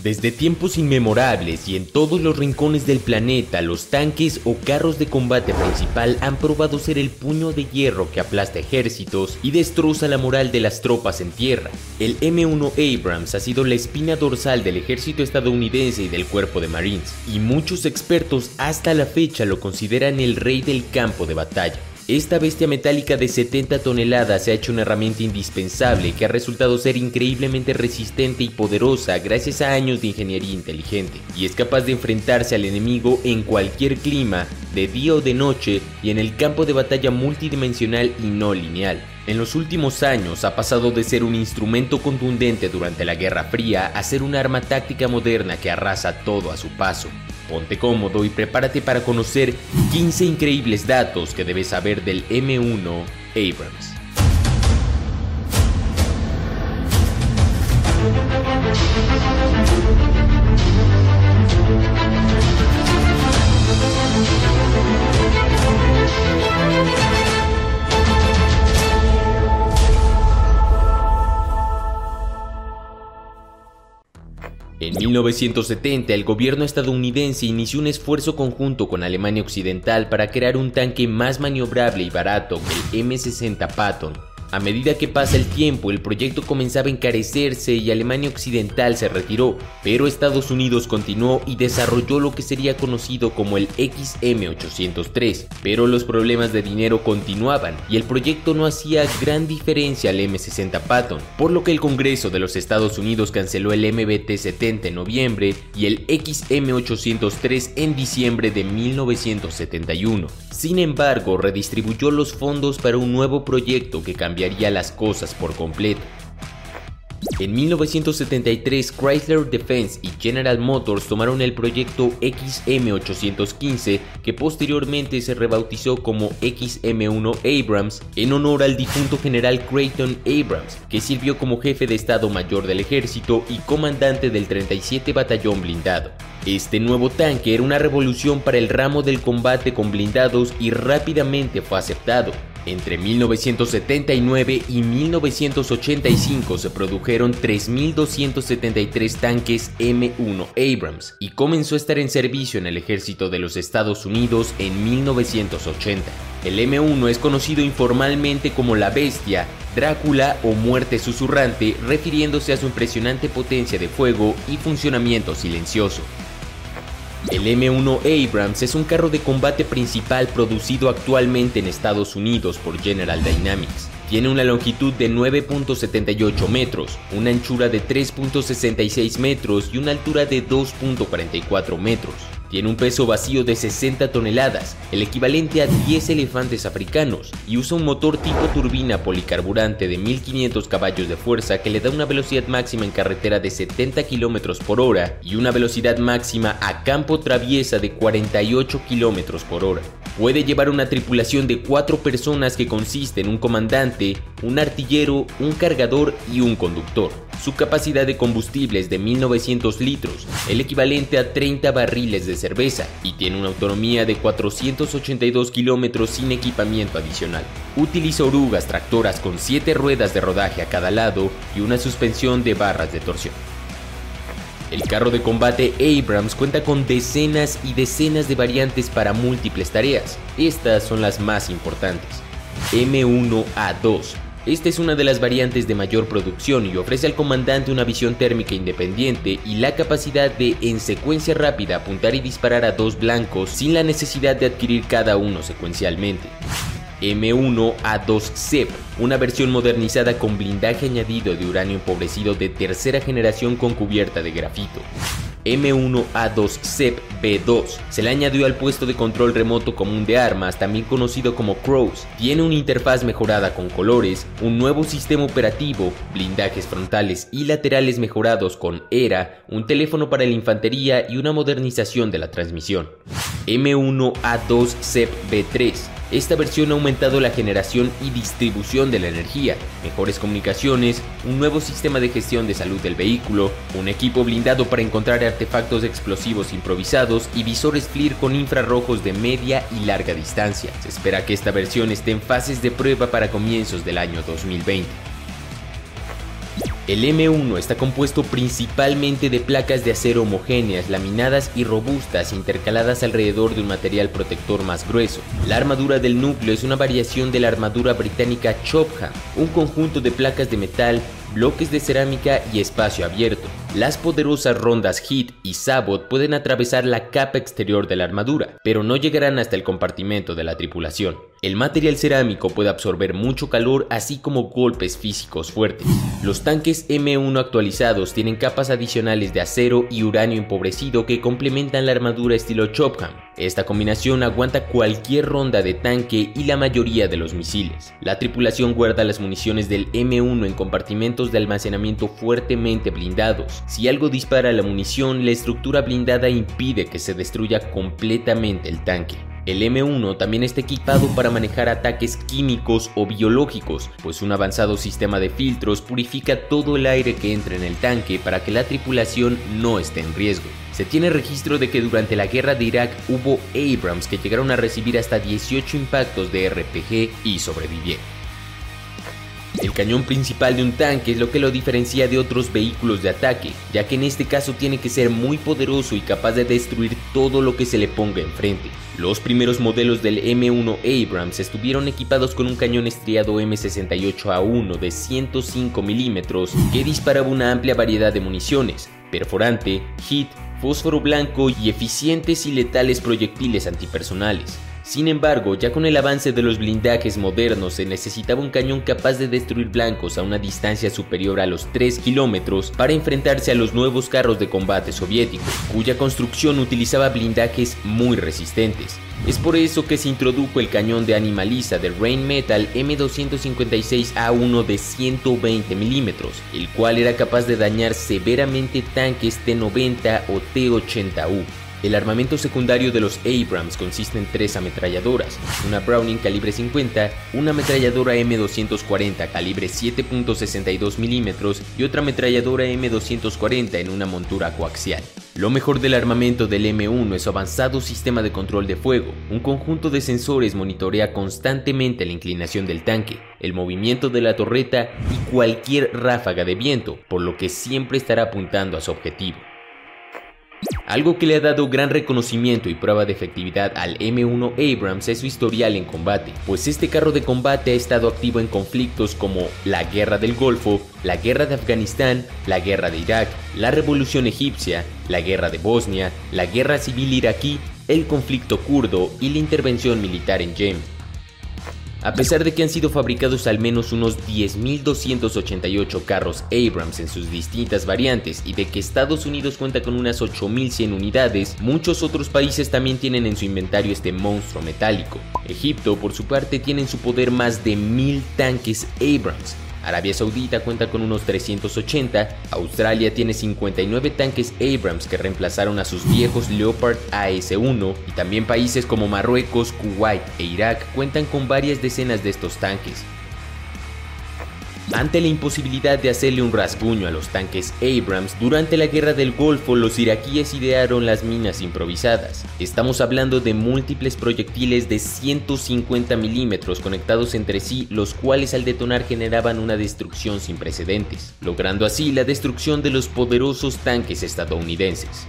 Desde tiempos inmemorables y en todos los rincones del planeta, los tanques o carros de combate principal han probado ser el puño de hierro que aplasta ejércitos y destroza la moral de las tropas en tierra. El M1 Abrams ha sido la espina dorsal del ejército estadounidense y del cuerpo de Marines, y muchos expertos hasta la fecha lo consideran el rey del campo de batalla. Esta bestia metálica de 70 toneladas se ha hecho una herramienta indispensable que ha resultado ser increíblemente resistente y poderosa gracias a años de ingeniería inteligente, y es capaz de enfrentarse al enemigo en cualquier clima, de día o de noche, y en el campo de batalla multidimensional y no lineal. En los últimos años ha pasado de ser un instrumento contundente durante la Guerra Fría a ser un arma táctica moderna que arrasa todo a su paso. Ponte cómodo y prepárate para conocer 15 increíbles datos que debes saber del M1 Abrams. En 1970, el gobierno estadounidense inició un esfuerzo conjunto con Alemania Occidental para crear un tanque más maniobrable y barato que el M60 Patton. A medida que pasa el tiempo, el proyecto comenzaba a encarecerse y Alemania Occidental se retiró, pero Estados Unidos continuó y desarrolló lo que sería conocido como el XM803, pero los problemas de dinero continuaban y el proyecto no hacía gran diferencia al M60 Patton, por lo que el Congreso de los Estados Unidos canceló el MBT-70 en noviembre y el XM803 en diciembre de 1971. Sin embargo, redistribuyó los fondos para un nuevo proyecto que cambiaría las cosas por completo. En 1973, Chrysler Defense y General Motors tomaron el proyecto XM815, que posteriormente se rebautizó como XM1 Abrams en honor al difunto general Creighton Abrams, que sirvió como jefe de Estado Mayor del Ejército y comandante del 37 Batallón Blindado. Este nuevo tanque era una revolución para el ramo del combate con blindados y rápidamente fue aceptado. Entre 1979 y 1985 se produjeron 3.273 tanques M1 Abrams y comenzó a estar en servicio en el ejército de los Estados Unidos en 1980. El M1 es conocido informalmente como la Bestia, Drácula o Muerte Susurrante, refiriéndose a su impresionante potencia de fuego y funcionamiento silencioso. El M1 Abrams es un carro de combate principal producido actualmente en Estados Unidos por General Dynamics. Tiene una longitud de 9.78 metros, una anchura de 3.66 metros y una altura de 2.44 metros. Tiene un peso vacío de 60 toneladas, el equivalente a 10 elefantes africanos, y usa un motor tipo turbina policarburante de 1500 caballos de fuerza que le da una velocidad máxima en carretera de 70 km por hora y una velocidad máxima a campo traviesa de 48 km por hora. Puede llevar una tripulación de 4 personas que consiste en un comandante, un artillero, un cargador y un conductor. Su capacidad de combustible es de 1900 litros, el equivalente a 30 barriles de cerveza, y tiene una autonomía de 482 kilómetros sin equipamiento adicional. Utiliza orugas tractoras con 7 ruedas de rodaje a cada lado y una suspensión de barras de torsión. El carro de combate Abrams cuenta con decenas y decenas de variantes para múltiples tareas. Estas son las más importantes. M1A2. Esta es una de las variantes de mayor producción y ofrece al comandante una visión térmica independiente y la capacidad de, en secuencia rápida, apuntar y disparar a 2 blancos sin la necesidad de adquirir cada uno secuencialmente. M1A2CEP, una versión modernizada con blindaje añadido de uranio empobrecido de tercera generación con cubierta de grafito. M1A2CEP B2 se le añadió al puesto de control remoto común de armas, también conocido como CROWS. Tiene una interfaz mejorada con colores, un nuevo sistema operativo, blindajes frontales y laterales mejorados con ERA, un teléfono para la infantería y una modernización de la transmisión. M1A2CEP B3. Esta versión ha aumentado la generación y distribución de la energía, mejores comunicaciones, un nuevo sistema de gestión de salud del vehículo, un equipo blindado para encontrar artefactos explosivos improvisados y visores FLIR con infrarrojos de media y larga distancia. Se espera que esta versión esté en fases de prueba para comienzos del año 2020. El M1 está compuesto principalmente de placas de acero homogéneas, laminadas y robustas, intercaladas alrededor de un material protector más grueso. La armadura del núcleo es una variación de la armadura británica Chopham, un conjunto de placas de metal, bloques de cerámica y espacio abierto. Las poderosas rondas Hit y Sabot pueden atravesar la capa exterior de la armadura, pero no llegarán hasta el compartimento de la tripulación. El material cerámico puede absorber mucho calor, así como golpes físicos fuertes. Los tanques M1 actualizados tienen capas adicionales de acero y uranio empobrecido que complementan la armadura estilo Chopham. Esta combinación aguanta cualquier ronda de tanque y la mayoría de los misiles. La tripulación guarda las municiones del M1 en compartimentos de almacenamiento fuertemente blindados. Si algo dispara la munición, la estructura blindada impide que se destruya completamente el tanque. El M1 también está equipado para manejar ataques químicos o biológicos, pues un avanzado sistema de filtros purifica todo el aire que entra en el tanque para que la tripulación no esté en riesgo. Se tiene registro de que durante la guerra de Irak hubo Abrams que llegaron a recibir hasta 18 impactos de RPG y sobrevivieron. El cañón principal de un tanque es lo que lo diferencia de otros vehículos de ataque, ya que en este caso tiene que ser muy poderoso y capaz de destruir todo lo que se le ponga enfrente. Los primeros modelos del M1 Abrams estuvieron equipados con un cañón estriado M68A1 de 105 milímetros que disparaba una amplia variedad de municiones, perforante, hit, fósforo blanco y eficientes y letales proyectiles antipersonales. Sin embargo, ya con el avance de los blindajes modernos se necesitaba un cañón capaz de destruir blancos a una distancia superior a los 3 kilómetros para enfrentarse a los nuevos carros de combate soviéticos, cuya construcción utilizaba blindajes muy resistentes. Es por eso que se introdujo el cañón de Animaliza de Rheinmetall M256A1 de 120 milímetros, el cual era capaz de dañar severamente tanques T-90 o T-80U. El armamento secundario de los Abrams consiste en 3 ametralladoras, una Browning calibre 50, una ametralladora M240 calibre 7.62 milímetros y otra ametralladora M240 en una montura coaxial. Lo mejor del armamento del M1 es su avanzado sistema de control de fuego. Un conjunto de sensores monitorea constantemente la inclinación del tanque, el movimiento de la torreta y cualquier ráfaga de viento, por lo que siempre estará apuntando a su objetivo. Algo que le ha dado gran reconocimiento y prueba de efectividad al M1 Abrams es su historial en combate, pues este carro de combate ha estado activo en conflictos como la Guerra del Golfo, la Guerra de Afganistán, la Guerra de Irak, la Revolución Egipcia, la Guerra de Bosnia, la Guerra Civil Iraquí, el conflicto kurdo y la intervención militar en Yemen. A pesar de que han sido fabricados al menos unos 10.288 carros Abrams en sus distintas variantes y de que Estados Unidos cuenta con unas 8.100 unidades, muchos otros países también tienen en su inventario este monstruo metálico. Egipto, por su parte, tiene en su poder más de 1.000 tanques Abrams. Arabia Saudita cuenta con unos 380, Australia tiene 59 tanques Abrams que reemplazaron a sus viejos Leopard AS-1 y también países como Marruecos, Kuwait e Irak cuentan con varias decenas de estos tanques. Ante la imposibilidad de hacerle un rasguño a los tanques Abrams, durante la Guerra del Golfo los iraquíes idearon las minas improvisadas. Estamos hablando de múltiples proyectiles de 150 milímetros conectados entre sí, los cuales al detonar generaban una destrucción sin precedentes, logrando así la destrucción de los poderosos tanques estadounidenses.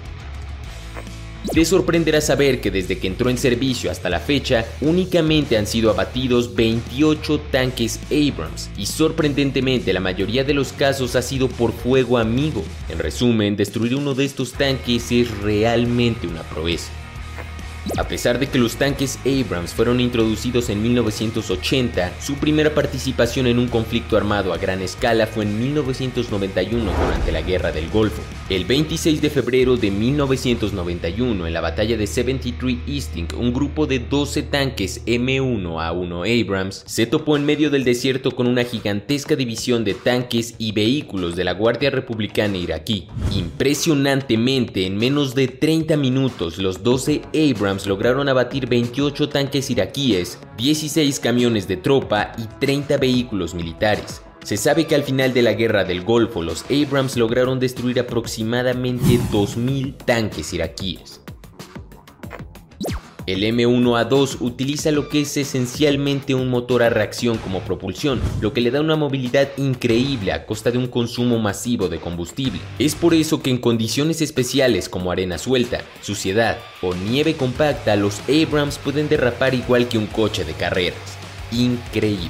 Te sorprenderá saber que desde que entró en servicio hasta la fecha, únicamente han sido abatidos 28 tanques Abrams y sorprendentemente la mayoría de los casos ha sido por fuego amigo. En resumen, destruir uno de estos tanques es realmente una proeza. A pesar de que los tanques Abrams fueron introducidos en 1980, su primera participación en un conflicto armado a gran escala fue en 1991 durante la Guerra del Golfo. El 26 de febrero de 1991, en la batalla de 73 Easting, un grupo de 12 tanques M1A1 Abrams se topó en medio del desierto con una gigantesca división de tanques y vehículos de la Guardia Republicana iraquí. Impresionantemente, en menos de 30 minutos, los 12 Abrams lograron abatir 28 tanques iraquíes, 16 camiones de tropa y 30 vehículos militares. Se sabe que al final de la Guerra del Golfo, los Abrams lograron destruir aproximadamente 2.000 tanques iraquíes. El M1A2 utiliza lo que es esencialmente un motor a reacción como propulsión, lo que le da una movilidad increíble a costa de un consumo masivo de combustible. Es por eso que en condiciones especiales como arena suelta, suciedad o nieve compacta, los Abrams pueden derrapar igual que un coche de carreras. Increíble.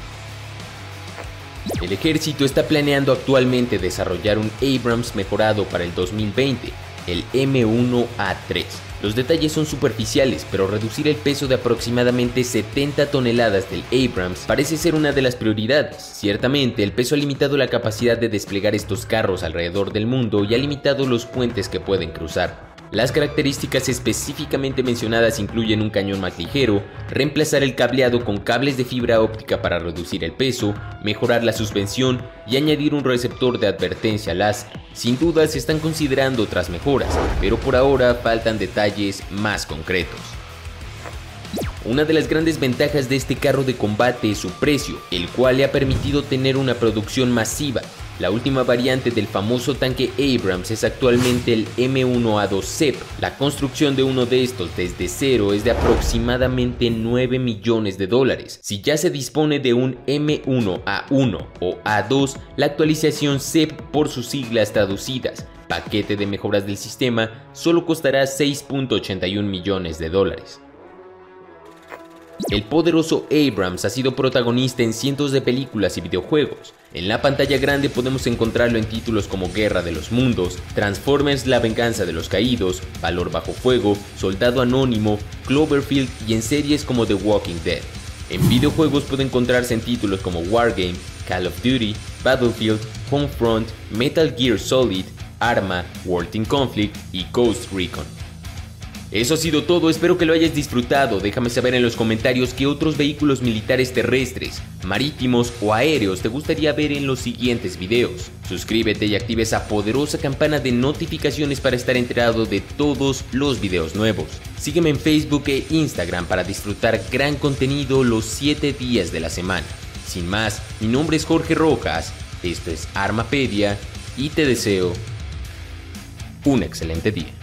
El ejército está planeando actualmente desarrollar un Abrams mejorado para el 2020, el M1A3. Los detalles son superficiales, pero reducir el peso de aproximadamente 70 toneladas del Abrams parece ser una de las prioridades. Ciertamente, el peso ha limitado la capacidad de desplegar estos carros alrededor del mundo y ha limitado los puentes que pueden cruzar. Las características específicamente mencionadas incluyen un cañón más ligero, reemplazar el cableado con cables de fibra óptica para reducir el peso, mejorar la suspensión y añadir un receptor de advertencia láser. Sin duda se están considerando otras mejoras, pero por ahora faltan detalles más concretos. Una de las grandes ventajas de este carro de combate es su precio, el cual le ha permitido tener una producción masiva. La última variante del famoso tanque Abrams es actualmente el M1A2 ZEP. La construcción de uno de estos desde cero es de aproximadamente $9 millones. Si ya se dispone de un M1A1 o A2, la actualización ZEP, por sus siglas traducidas, paquete de mejoras del sistema, solo costará $6.81 millones. El poderoso Abrams ha sido protagonista en cientos de películas y videojuegos. En la pantalla grande podemos encontrarlo en títulos como Guerra de los Mundos, Transformers: La Venganza de los Caídos, Valor Bajo Fuego, Soldado Anónimo, Cloverfield y en series como The Walking Dead. En videojuegos puede encontrarse en títulos como Wargame, Call of Duty, Battlefield, Homefront, Metal Gear Solid, Arma, World in Conflict y Ghost Recon. Eso ha sido todo, espero que lo hayas disfrutado. Déjame saber en los comentarios qué otros vehículos militares terrestres, marítimos o aéreos te gustaría ver en los siguientes videos. Suscríbete y activa esa poderosa campana de notificaciones para estar enterado de todos los videos nuevos. Sígueme en Facebook e Instagram para disfrutar gran contenido los 7 días de la semana. Sin más, mi nombre es Jorge Rojas, esto es Armapedia y te deseo un excelente día.